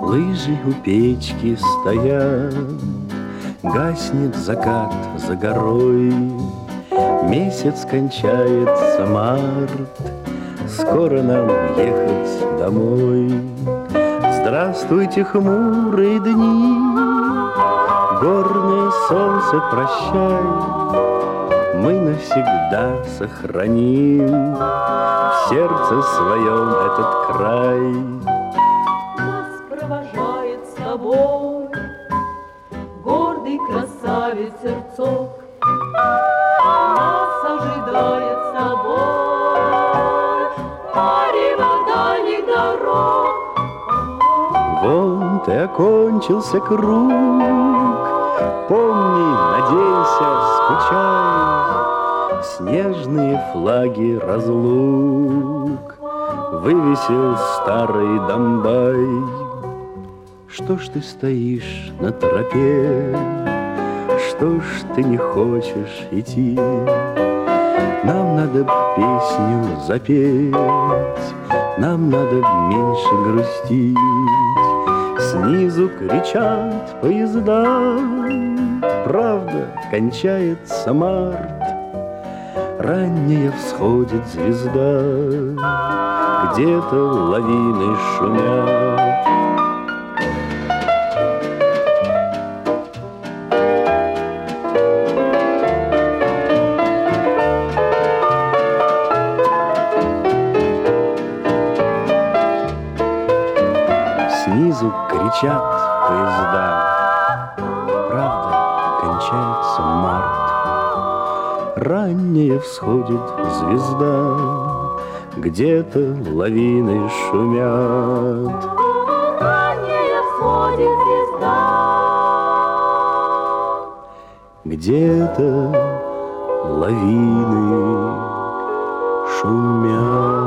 Лыжи у печки стоят, гаснет закат за горой, месяц кончается март, скоро нам ехать домой. Здравствуйте, хмурые дни, горное солнце, прощай, мы навсегда сохраним в сердце своем этот край. Нас провожает с тобой гордый красавец Сердцов, нас ожидает с собой марево дальних дорог. Вот и окончился круг, помни, надейся, скучай, снежные флаги разлук вывесил старый Домбай. Что ж ты стоишь на тропе, что ж ты не хочешь идти? Нам надо песню запеть, нам надо меньше грустить. Снизу кричат поезда, правда, кончается март, ранняя всходит звезда, где-то лавины шумят. Снизу кричат поезда, правда, кончается март, ранняя всходит звезда, где-то лавины шумят. Ранняя всходит звезда, где-то лавины шумят.